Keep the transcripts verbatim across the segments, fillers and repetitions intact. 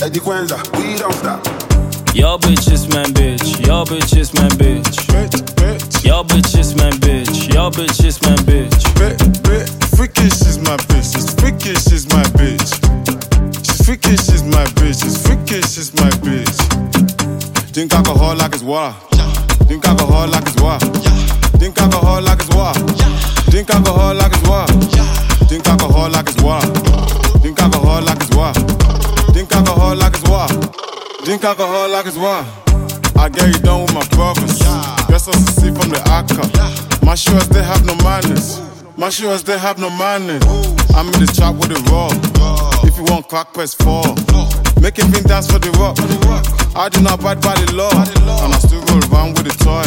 Eddie Quenza, we don't stop. Your bitch is my bitch, your bitch is my bitch. Bitch, bitch. Your bitch is my bitch, your bitch is my bitch. Bitch, bitch. Freakish is my bitch, she's freakish is my bitch. She's freakish is my bitch, she's freakish is my bitch. Drink alcohol like it's water. Drink alcohol like it's water. Drink alcohol like it's water. Drink alcohol like it's water. Drink alcohol like it's water. Drink alcohol like it's water. Drink alcohol like it's water. Drink alcohol like it's water. I get you done with my brothers. Guess I see from the Akka. My shoes they have no manners. My shoes they have no manners. I'm in the trap with the raw. If you want crack, press four. Make it dance for the rock. I do not abide by the law, and I still roll around with the toy.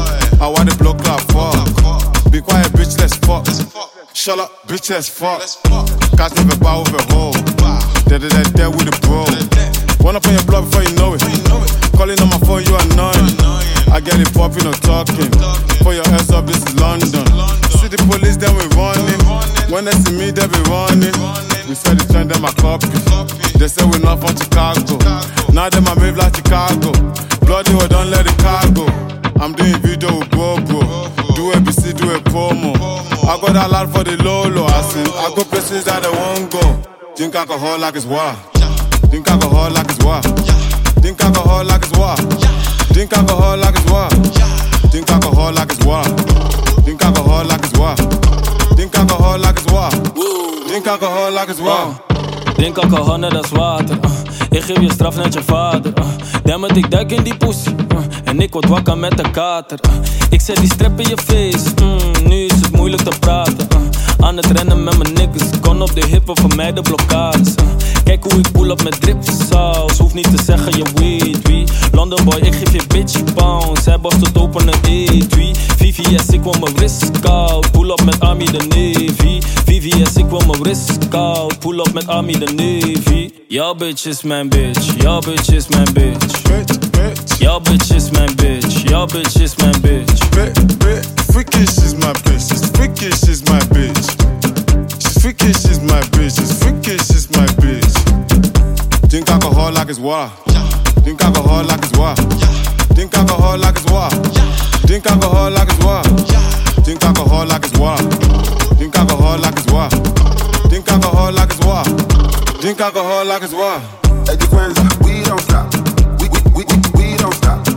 I want the block like fuck. Be quiet, bitch, let's fuck. Shut up, bitch, let's fuck. Catch never bow with a hoe. Dead, dead, dead with the bro. Run up on your block before you know it. Calling on my phone, you annoying. I get it popping or talking. Put your ass up, this is London. See the police, then we running. When they see me, they be running. We said the trend, them a copy. They say we're not from Chicago. Now them a move like Chicago. Bloody or don't let it cargo. I'm doing video with bro, bro. Do A B C, do a promo. I got a lot for the Lolo. I sing, I go places that I won't go. Drink alcohol like it's water. Drink alcohol like it's water. Drink alcohol like it's water. Drink alcohol like it's water. Drink alcohol like it's water. Drink alcohol like it's water. Drink alcohol like it's water. Drink alcohol like it's water. Drink alcohol net als water. Uh. Ik geef je straf net je vader. Uh. Damn it, ik duik in die pussy. Uh. En ik word wakker met de kater. Uh. Ik zet die strep in je face. Mm, nu is het moeilijk te praten. Uh. Aan het rennen met mijn niggas. Kon op de hippen voor mij de blokkades. Uh. Kijk hoe ik pull up met dripsaus. Hoef niet te zeggen je weet wie. London boy, ik geef je bitch pounds. Zij borst het open een E twee. V V S, ik wil mijn wrist koud. Pull up met Army de Navy. V V S, ik wil mijn wrist koud. Pull up met Army de Navy. Your bitch is mijn bitch. Your bitch is mijn bitch. Bitch, bitch. Your bitch is mijn bitch. Your bitch is mijn bitch. Bitch, bitch. Freakish is my bitch. She's freakish is my bitch. She's freakish is my bitch. She's freakish is my bitch. Drink alcohol like it's water. Drink alcohol like it's water. Drink alcohol like it's water. Drink alcohol like it's water. Drink alcohol like it's water. Drink alcohol like it's water. Drink alcohol like it's water. Drink alcohol like it's water. Eddie Quenza, we don't stop. We we we we, we don't stop.